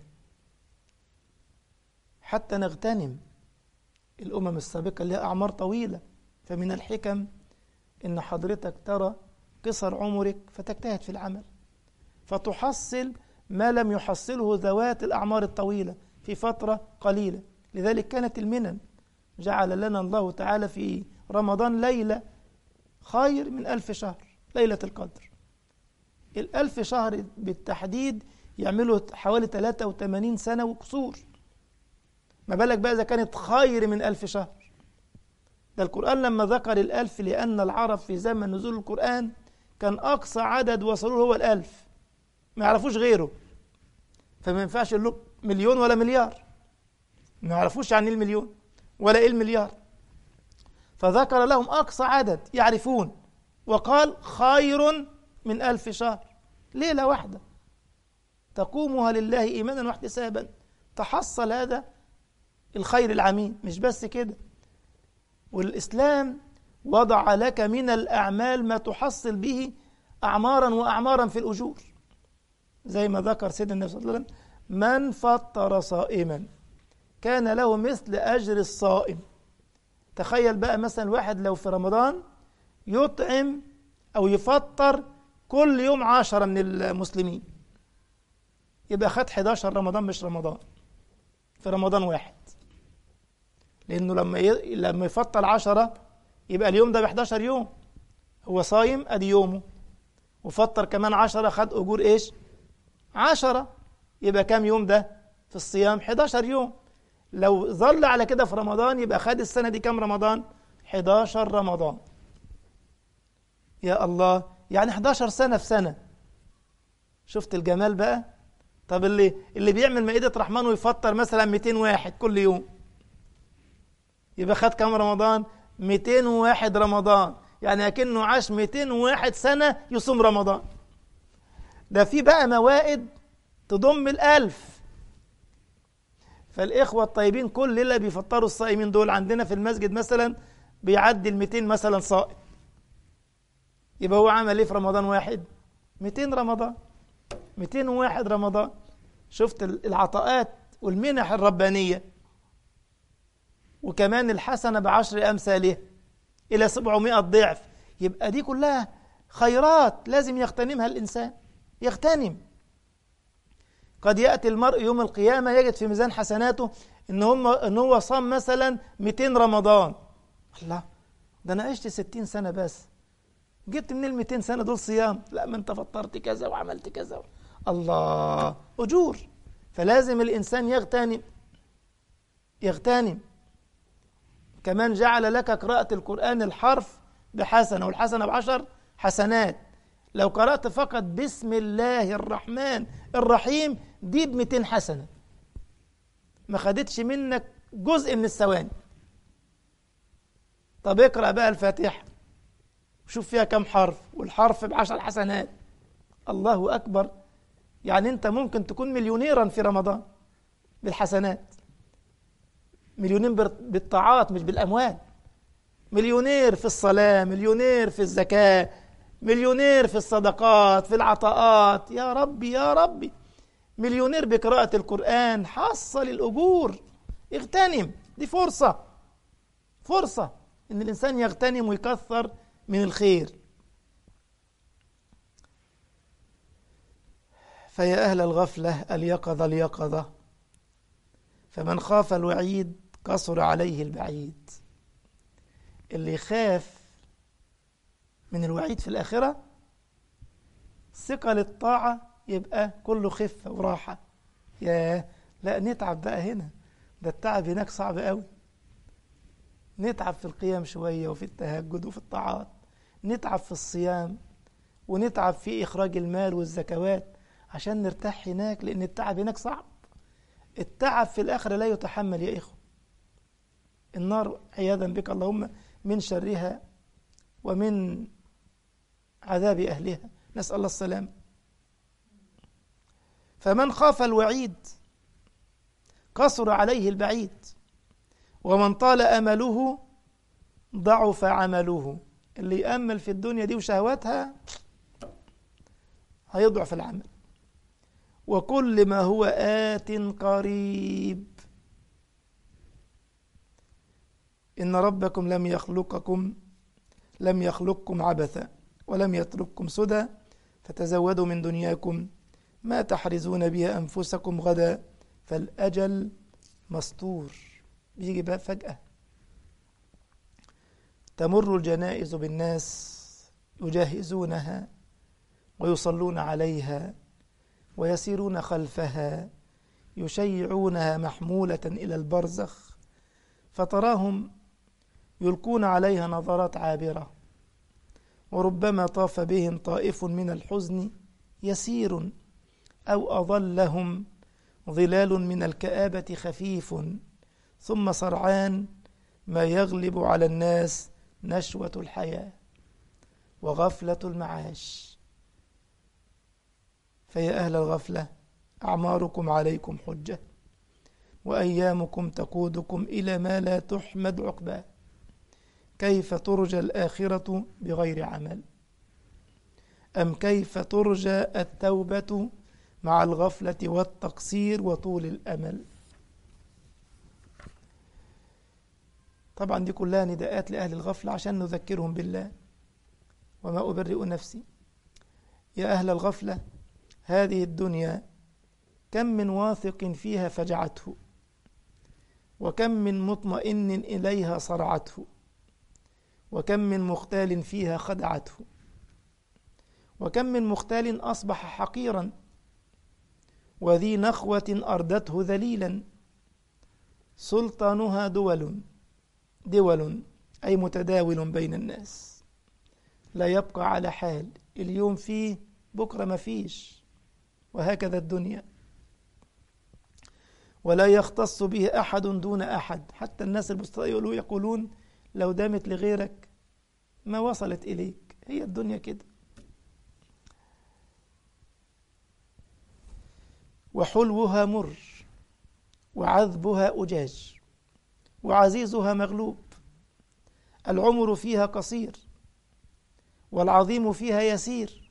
حتى نغتنم الأمم السابقة اللي لها أعمار طويلة. فمن الحكم إن حضرتك ترى قصر عمرك فتجتهد في العمل، فتحصل ما لم يحصله ذوات الأعمار الطويلة في فترة قليلة. لذلك كانت المنن، جعل لنا الله تعالى في رمضان ليلة خير من 1000 شهر، ليلة القدر. 1000 شهر بالتحديد يعملوا حوالي 83 سنة وكسور، ما بالك بقى إذا كانت خير من 1000 شهر. ده القرآن لما ذكر 1000 لأن العرب في زمن نزول القرآن كان أقصى عدد وصلوا هو 1000، ما يعرفوش غيره، فما ينفعش يقول له مليون ولا مليار، ما يعرفوش يعني المليون ولا المليار، فذكر لهم أقصى عدد يعرفون، وقال خير من 1000 شهر، ليلة واحدة تقومها لله إيمانا واحتسابا تحصل هذا الخير العميم. مش بس كده، والإسلام وضع لك من الأعمال ما تحصل به أعمارا وأعمارا في الأجور، زي ما ذكر سيدنا النبي صلى الله عليه وسلم: من فطر صائما كان له مثل أجر الصائم. تخيل بقى مثلا واحد لو في رمضان يطعم أو يفطر كل يوم 10 من المسلمين، يبقى خد 11 رمضان، مش رمضان، في رمضان واحد. لأنه لما يفطر 10 يبقى اليوم ده ب11 يوم، هو صايم أدي يومه، وفطر كمان 10 خد أجور إيش؟ 10، يبقى كام يوم ده في الصيام؟ 11 يوم. لو ظل على كده في رمضان يبقى خد السنة دي كام رمضان؟ 11 رمضان. يا الله، يعني 11 سنة في سنة. شفت الجمال بقى؟ طب اللي بيعمل مائدة رحمن ويفطر مثلا 200 واحد كل يوم، يبقى خد كام رمضان؟ 201 رمضان، يعني أكنه عاش 201 سنة يصوم رمضان. ده في بقى موائد تضم 1000. فالإخوة الطيبين كل ليلة بيفطروا الصائمين دول. عندنا في المسجد مثلا بيعدي 200 مثلا صائم، يبقى هو عمل ايه في رمضان واحد؟ 200 رمضان، 201 رمضان. شفت العطاءات والمنح الربانية. وكمان الحسنة ب10 أمثالها إلى 700 ضعف. يبقى دي كلها خيرات لازم يغتنمها الإنسان، يغتنم. قد يأتي المرء يوم القيامة يجد في ميزان حسناته إن هو صام مثلا 200 رمضان. الله، ده أنا عشت 60 سنة بس، جبت من 200 سنة دول صيام؟ لا، ما أنت فطرت كذا وعملت كذا. الله، أجور. فلازم الإنسان يغتنم. كمان جعل لك قراءة القرآن الحرف بحسنة، والحسنة ب10 حسنات. لو قرأت فقط بسم الله الرحمن الرحيم دي ب200 حسنة، ما خدتش منك جزء من الثواني. طب اقرأ بقى الفاتحة، شوف فيها كم حرف، والحرف ب10 حسنات. الله أكبر. يعني أنت ممكن تكون مليونيرا في رمضان بالحسنات. مليونين بالطاعات مش بالأموال. مليونير في الصلاة، مليونير في الزكاة، مليونير في الصدقات، في العطاءات. يا ربي يا ربي. مليونير بقراءة القرآن، حصل الأجور. اغتنم، دي فرصة إن الإنسان يغتنم ويكثر من الخير. فيا أهل الغفلة اليقظة، فمن خاف الوعيد قصر عليه البعيد. اللي يخاف من الوعيد في الآخرة، ثقل الطاعة يبقى كله خفة وراحة. لا نتعب بقى هنا، ده التعب هناك صعب قوي. نتعب في القيام شوية، وفي التهجد، وفي الطاعات. نتعب في الصيام، ونتعب في إخراج المال والزكوات عشان نرتاح هناك، لأن التعب هناك صعب. التعب في الآخرة لا يتحمل يا إخوة. النار عياذا بك اللهم من شرها ومن عذاب أهلها، نسأل الله السلام. فمن خاف الوعيد قصر عليه البعيد، ومن طال أمله ضعف عمله. اللي يأمل في الدنيا دي وشهواتها هيضعف العمل. وكل ما هو آت قريب. إن ربكم لم يخلقكم عبثا ولم يترككم سدى، فتزودوا من دنياكم ما تحرزون بها أنفسكم غدا، فالأجل مسطور. بيجي بقى فجأة. تمر الجنائز بالناس يجهزونها ويصلون عليها ويسيرون خلفها، يشيعونها محمولة إلى البرزخ، فتراهم يلقون عليها نظرات عابرة، وربما طاف بهم طائف من الحزن يسير، أو أظلهم ظلال من الكآبة خفيف، ثم سرعان ما يغلب على الناس نشوة الحياة وغفلة المعاش. فيا أهل الغفلة، أعماركم عليكم حجة، وأيامكم تقودكم إلى ما لا تحمد عقباه. كيف ترجى الآخرة بغير عمل؟ أم كيف ترجى التوبة مع الغفلة والتقصير وطول الأمل؟ طبعا دي كلها نداءات لأهل الغفلة عشان نذكرهم بالله. وما أبرئ نفسي. يا أهل الغفلة، هذه الدنيا كم من واثق فيها فجعته، وكم من مطمئن إليها صرعته، وكم من مختال فيها خدعته، وكم من مختال أصبح حقيرا، وذي نخوة أردته ذليلا. سلطانها دول أي متداول بين الناس، لا يبقى على حال، اليوم فيه بكرة ما فيش، وهكذا الدنيا. ولا يختص به أحد دون أحد، حتى الناس المستطيعون يقولون لو دامت لغيرك ما وصلت إليك، هي الدنيا كده. وحلوها مر، وعذبها أجاج، وعزيزها مغلوب. العمر فيها قصير، والعظيم فيها يسير.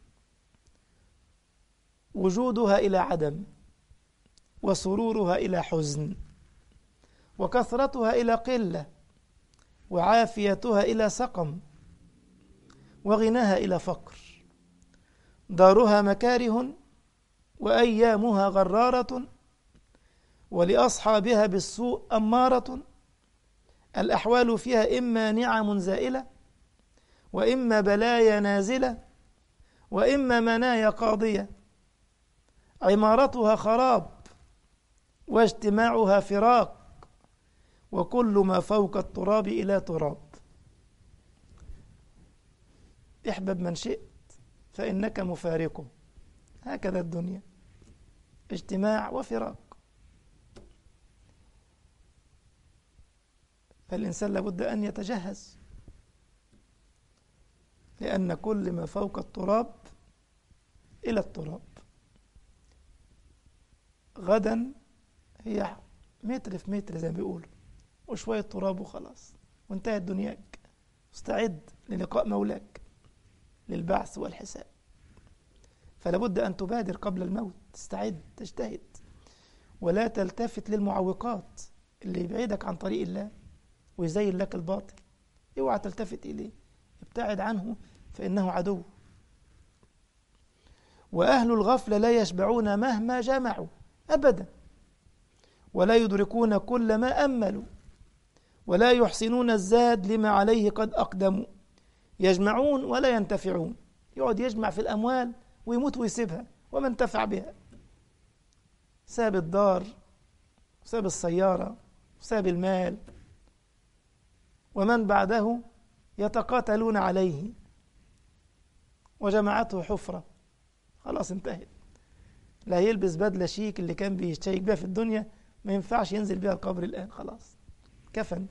وجودها إلى عدم، وسرورها إلى حزن، وكثرتها إلى قلة، وعافيتها إلى سقم، وغناها إلى فقر. دارها مكاره، وأيامها غرارة، ولأصحابها بالسوء أمارة. الأحوال فيها إما نعم زائلة، وإما بلايا نازلة، وإما منايا قاضية. عمارتها خراب، واجتماعها فراق، وكل ما فوق التراب إلى تراب. احبب من شئت فإنك مفارقه، هكذا الدنيا، اجتماع وفراق. فالإنسان لابد أن يتجهز، لأن كل ما فوق التراب إلى التراب. غدا هي متر في متر زي ما بيقولوا، وشوية تراب وخلاص، وانتهت دنياك. استعد للقاء مولاك، للبعث والحساب. فلابد أن تبادر قبل الموت، تستعد، تجتهد، ولا تلتفت للمعوقات اللي يبعدك عن طريق الله ويزين لك الباطل. اوعى تلتفت إليه، ابتعد عنه فإنه عدو. وأهل الغفلة لا يشبعون مهما جمعوا أبدا، ولا يدركون كل ما أملوا، ولا يحسنون الزاد لما عليه قد أقدموا. يجمعون ولا ينتفعون، يقعد يجمع في الأموال ويموت ويسيبها وما انتفع بها. ساب الدار، ساب السيارة، ساب المال، ومن بعده يتقاتلون عليه، وجمعته حفرة، خلاص انتهت. لا يلبس بدلة شيك اللي كان بيشتيك بها في الدنيا، ما ينفعش ينزل بها القبر الآن، خلاص كفن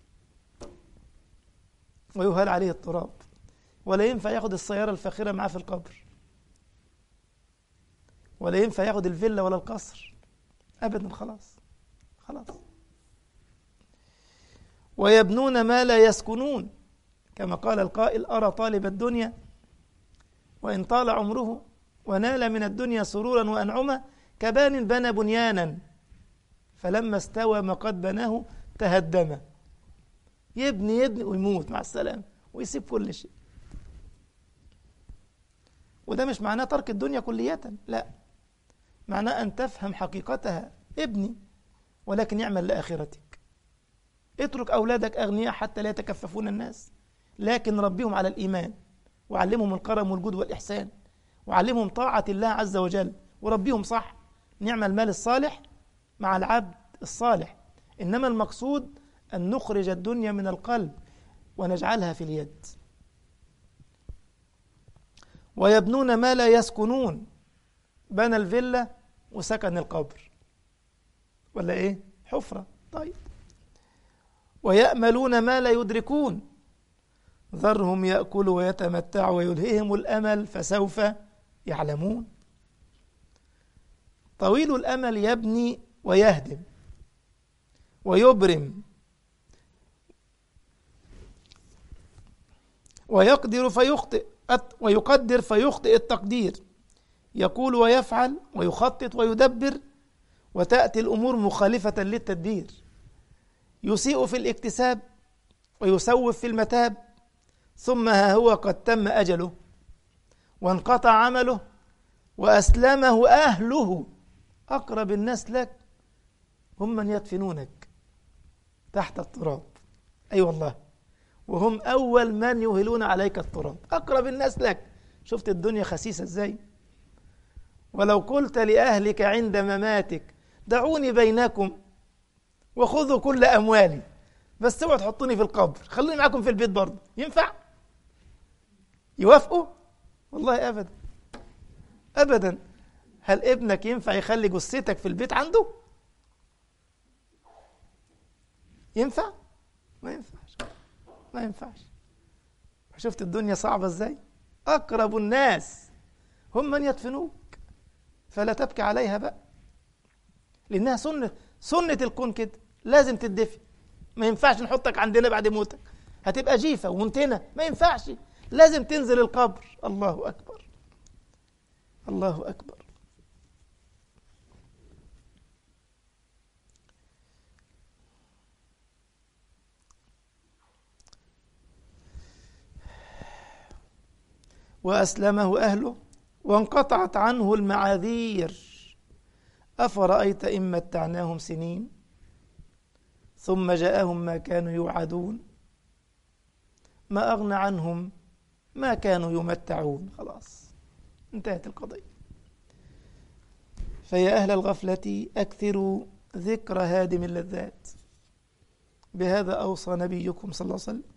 ويهال عليه التراب. ولا ينفع ياخد السيارة الفاخرة معاه في القبر، ولا ينفع ياخد الفيلا ولا القصر أبدا، خلاص خلاص. ويبنون ما لا يسكنون، كما قال القائل: أرى طالب الدنيا وإن طال عمره ونال من الدنيا سرورا وأنعما كبان بنى بنيانا فلما استوى ما قد بناه تهدم. يبني ويموت مع السلامة ويسيب كل شيء. وده مش معناه ترك الدنيا كلية، لا، معناه أن تفهم حقيقتها. ابني ولكن يعمل لآخرتك. اترك أولادك أغنياء حتى لا يتكففون الناس، لكن ربيهم على الإيمان، وعلمهم الكرم والجود والإحسان، وعلمهم طاعة الله عز وجل، وربيهم صح. نعم المال الصالح مع العبد الصالح، إنما المقصود أن نخرج الدنيا من القلب ونجعلها في اليد. ويبنون ما لا يسكنون، بنى الفيلا وسكن القبر ولا إيه؟ حفرة. طيب. ويأملون ما لا يدركون، ذرهم يأكلوا ويتمتعوا ويلههم الأمل فسوف يعلمون. طويل الأمل يبني ويهدم ويبرم، ويقدر فيخطئ ويقدر فيخطئ التقدير، يقول ويفعل ويخطط ويدبر، وتأتي الأمور مخالفة للتدبير. يسيء في الاكتساب ويسوف في المتاب، ثم ها هو قد تم أجله وانقطع عمله وأسلمه أهله. أقرب الناس لك هم من يدفنونك تحت التراب، أي والله، وهم أول من يهلون عليك التراب. أقرب الناس لك. شفت الدنيا خسيسة إزاي؟ ولو قلت لأهلك عند مماتك دعوني بينكم وخذوا كل أموالي، بس اوعوا تحطوني في القبر، خلوني معاكم في البيت برضه. ينفع؟ يوافقوا؟ والله أبدا أبدا. هل ابنك ينفع يخلي جثتك في البيت عنده؟ ينفع؟ ما ينفعش، ما ينفعش. شفت الدنيا صعبة ازاي؟ أقرب الناس هم من يدفنوك، فلا تبكي عليها بقى، لأنها سنة الكون كده، لازم تدفن. ما ينفعش نحطك عندنا بعد موتك، هتبقى جيفة ومنتنة، ما ينفعش، لازم تنزل القبر. الله أكبر، الله أكبر. وأسلمه أهله وانقطعت عنه المعاذير. أفرأيت إن متعناهم سنين ثم جاءهم ما كانوا يوعدون ما أغنى عنهم ما كانوا يمتعون. خلاص انتهت القضية. فيا أهل الغفلة أكثروا ذكر هادم اللذات. بهذا أوصى نبيكم صلى الله عليه وسلم.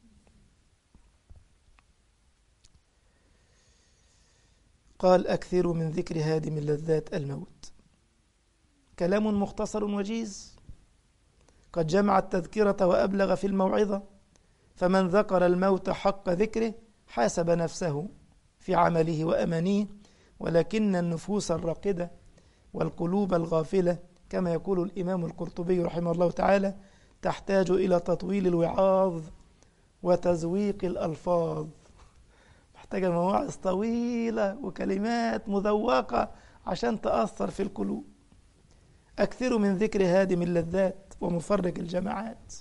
قال أكثروا من ذكر هادم اللذات الموت. كلام مختصر وجيز قد جمع التذكرة وأبلغ في الموعظة. فمن ذكر الموت حق ذكره حاسب نفسه في عمله وأمانيه، ولكن النفوس الراقدة والقلوب الغافلة كما يقول الإمام القرطبي رحمه الله تعالى تحتاج إلى تطويل الوعاظ وتزويق الألفاظ. محتاجة مواعظ طويلة وكلمات مذوقة عشان تأثر في القلوب. أكثروا من ذكر هادم اللذات ومفرق الجماعات.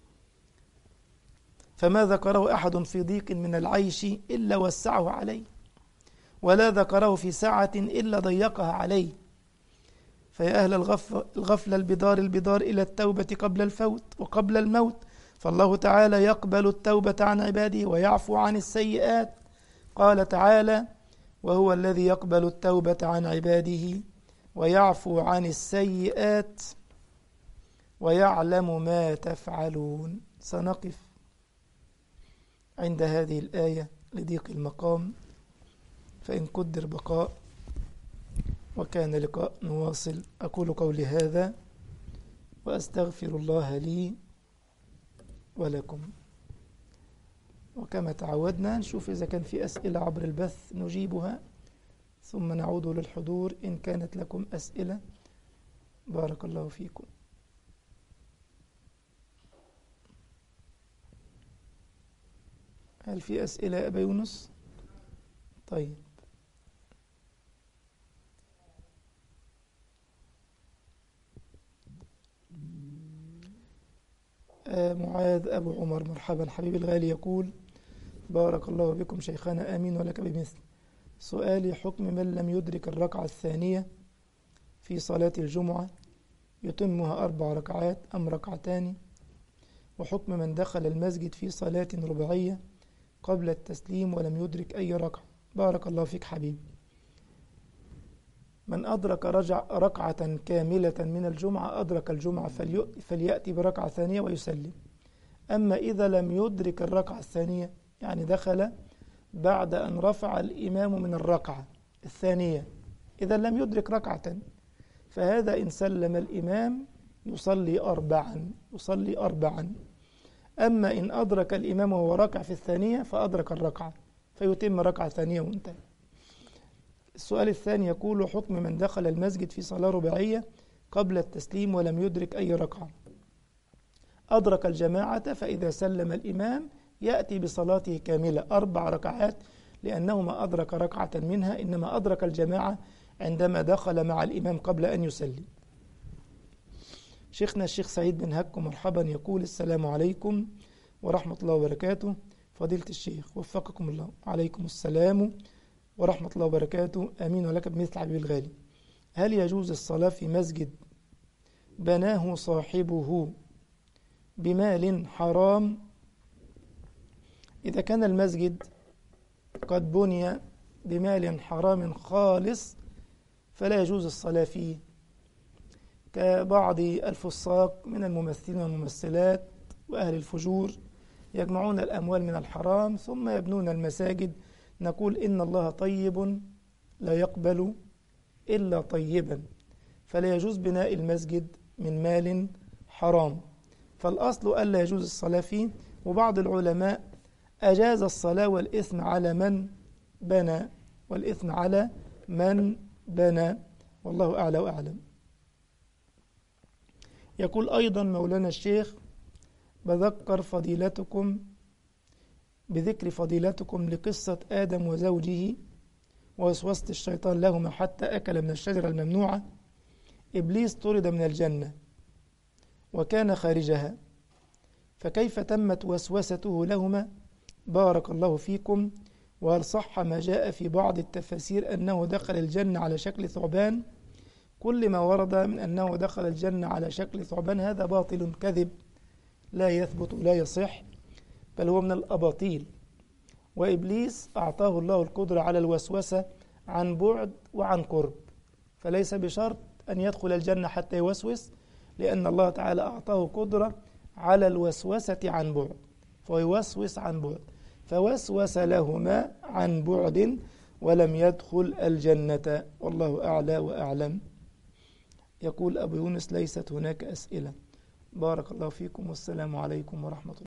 فما ذكره أحد في ضيق من العيش إلا وسعه عليه، ولا ذكره في سعة إلا ضيقها عليه. فيا أهل الغفلة البدار إلى التوبة قبل الفوت وقبل الموت. فالله تعالى يقبل التوبة عن عباده ويعفو عن السيئات. قال تعالى: وهو الذي يقبل التوبة عن عباده ويعفو عن السيئات ويعلم ما تفعلون. سنقف عند هذه الآية لضيق المقام، فإن قدر بقاء وكان لقاء نواصل. أقول قولي هذا وأستغفر الله لي ولكم. وكما تعودنا نشوف إذا كان في أسئلة عبر البث نجيبها، ثم نعود للحضور إن كانت لكم أسئلة. بارك الله فيكم. هل في أسئلة يا أبا يونس؟ طيب. معاذ أبو عمر مرحبا حبيبي الغالي، يقول: بارك الله بكم شيخنا، آمين ولك بمثل. سؤالي: حكم من لم يدرك الركعة الثانية في صلاة الجمعة يتمها 4 ركعات أم ركعتان؟ وحكم من دخل المسجد في صلاة رباعية قبل التسليم ولم يدرك أي ركعة؟ بارك الله فيك حبيبي. من أدرك ركعة كاملة من الجمعة أدرك الجمعة فليأتي بركعة ثانية ويسلم. أما إذا لم يدرك الركعة الثانية، يعني دخل بعد أن رفع الإمام من الركعة الثانية، إذا لم يدرك ركعة، فهذا إن سلم الإمام يصلي 4. أما إن أدرك الإمام وهو راكع في الثانية فأدرك الركعة فيتم ركعة ثانية وانتهى. السؤال الثاني يقول: حكم من دخل المسجد في صلاة رباعية قبل التسليم ولم يدرك أي ركعة، أدرك الجماعة، فإذا سلم الإمام يأتي بصلاته كاملة 4 ركعات، لأنه ما أدرك ركعة منها، إنما أدرك الجماعة عندما دخل مع الإمام قبل أن يسلم. شيخنا الشيخ سعيد بن هك مرحبا، يقول: السلام عليكم ورحمة الله وبركاته. فضيلة الشيخ وفقكم الله. عليكم السلام ورحمة الله وبركاته، آمين ولك بمثل حبيبي الغالي. هل يجوز الصلاة في مسجد بناه صاحبه بمال حرام؟ إذا كان المسجد قد بني بمال حرام خالص فلا يجوز الصلاة فيه، كبعض الفساق من الممثلين والممثلات وأهل الفجور يجمعون الأموال من الحرام ثم يبنون المساجد. نقول إن الله طيب لا يقبل إلا طيبا، فلا يجوز بناء المسجد من مال حرام، فالأصل ألا يجوز الصلاة فيه. وبعض العلماء أجاز الصلاة والإثم على من بنى، والإثم على من بنى، والله أعلى وأعلم. يقول أيضا مولانا الشيخ: بذكر بذكر فضيلتكم لقصة آدم وزوجه ووسوسة الشيطان لهما حتى أكل من الشجرة الممنوعة. إبليس طرد من الجنة وكان خارجها، فكيف تمت وسوسته لهما؟ بارك الله فيكم. وهل صح ما جاء في بعض التفاسير أنه دخل الجنة على شكل ثعبان؟ كل ما ورد من أنه دخل الجنة على شكل ثعبان هذا باطل كذب لا يثبت لا يصح، بل هو من الأباطيل. وإبليس أعطاه الله القدرة على الوسوسة عن بعد وعن قرب، فليس بشرط أن يدخل الجنة حتى يوسوس، لأن الله تعالى أعطاه قدرة على الوسوسة عن بعد، فيوسوس عن بعد، فوسوس لهما عن بعد ولم يدخل الجنة، والله أعلى وأعلم. يقول أبو يونس: ليست هناك أسئلة. بارك الله فيكم، والسلام عليكم ورحمة الله.